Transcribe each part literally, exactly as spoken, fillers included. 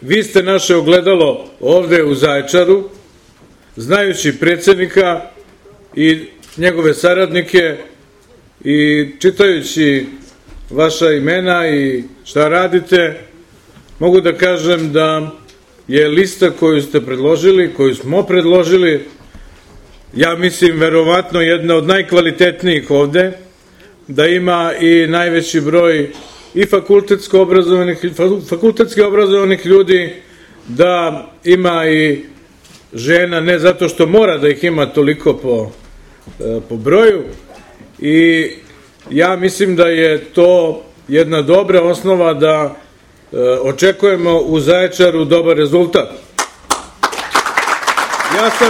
vi ste naše ogledalo ovde u Zaječaru, znajući predsjednika i njegove saradnike i čitajući vaša imena i šta radite, mogu da kažem da je lista koju ste predložili, koju smo predložili, ja mislim verovatno jedna od najkvalitetnijih ovde, da ima i najveći broj i fakultetsko obrazovanih, fakultetski obrazovanih ljudi, da ima i žena, ne zato što mora da ih ima toliko po, po broju, i ja mislim da je to jedna dobra osnova da e, očekujemo u Zaječaru dobar rezultat. Ja sam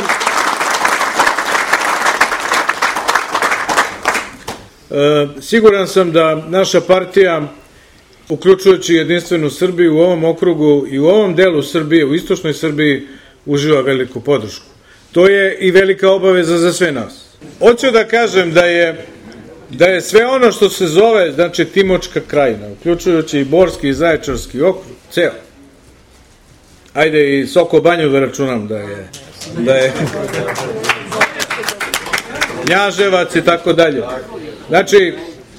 e, siguran sam da naša partija, uključujući Jedinstvenu Srbiju u ovom okrugu i u ovom delu Srbije, u istočnoj Srbiji, uživa veliku podršku. To je i velika obaveza za sve nas. Hoću da kažem da je da je sve ono što se zove, znači, Timočka krajina, uključujući i Borski i Zaječarski okrug, ceo. Ajde i Soko Banju da računam da je, da je Knjaževac i tako dalje. Znači, e,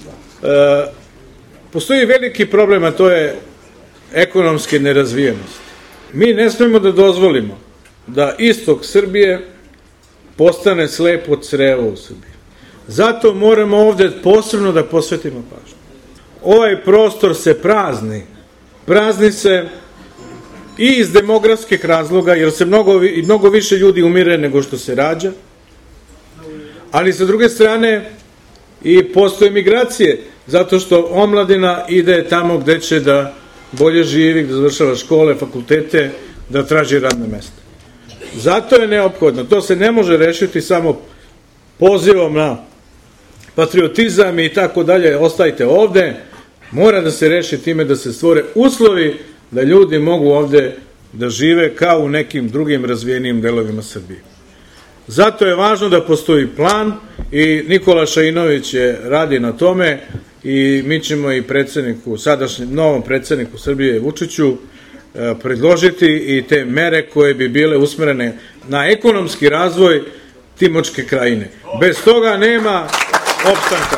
postoji veliki problem, a to je ekonomske nerazvijenosti. Mi ne smemo da dozvolimo da istok Srbije postane slepo crevo u Srbiji. Zato moramo ovde posebno da posvetimo pažnju. Ovaj prostor se prazni. Prazni se i iz demografskih razloga, jer se mnogo, mnogo više ljudi umire nego što se rađa, ali sa druge strane i postoje migracije, zato što omladina ide tamo gde će da bolje živi, da završava škole, fakultete, da traži radne mesta. Zato je neophodno, to se ne može rešiti samo pozivom na patriotizam i tako dalje, ostajte ovde, mora da se reši time da se stvore uslovi da ljudi mogu ovde da žive kao u nekim drugim razvijenijim delovima Srbije. Zato je važno da postoji plan i Nikola Šainović je radi na tome i mi ćemo i predsjedniku, sadašnjem novom predsjedniku Srbije Vučiću predložiti i te mere koje bi bile usmerene na ekonomski razvoj Timočke krajine. Bez toga nema opstanka.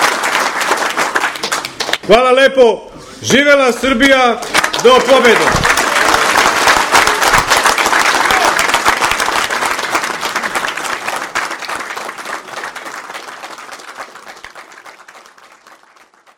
Hvala lepo. Živela Srbija, do pobede.